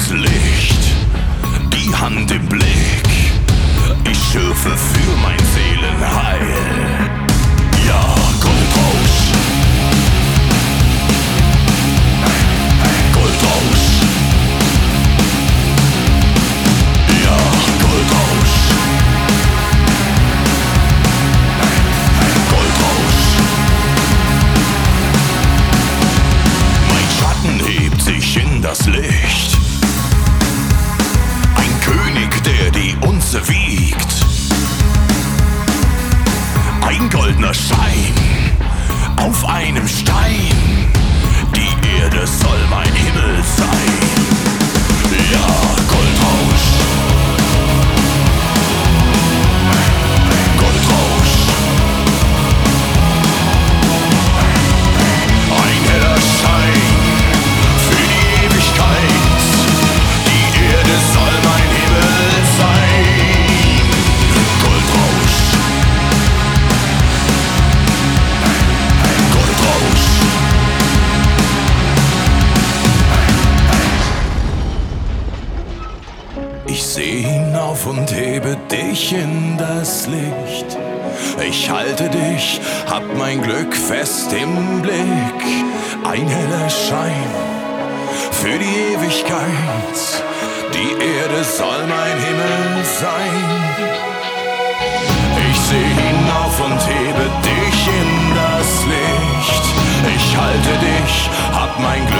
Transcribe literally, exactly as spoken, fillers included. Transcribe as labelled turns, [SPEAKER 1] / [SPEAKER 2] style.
[SPEAKER 1] das Licht, die Hand im Blick. Ich schürfe für mein Seelenheil. Ja, Goldrausch. Goldrausch. Ja, Goldrausch. Goldrausch. Mein Schatten hebt sich in das Licht. Ein König, der die Unze wiegt. Ein goldener Schein auf einem Stein. Die Erde soll mein Himmel sein. Ja, Goldrausch. Goldrausch. Ein heller Schein für die Ewigkeit. Die Erde soll mein Himmel sein. Goldrausch. Goldrausch. Ich seh hinauf und hebe dich in das Licht. Ich halte dich, hab mein Glück fest im Blick. Ein heller Schein für die Ewigkeit. Die Erde soll mein Himmel sein. Ich seh hinauf und hebe dich in das Licht. Ich halte dich, hab mein Glück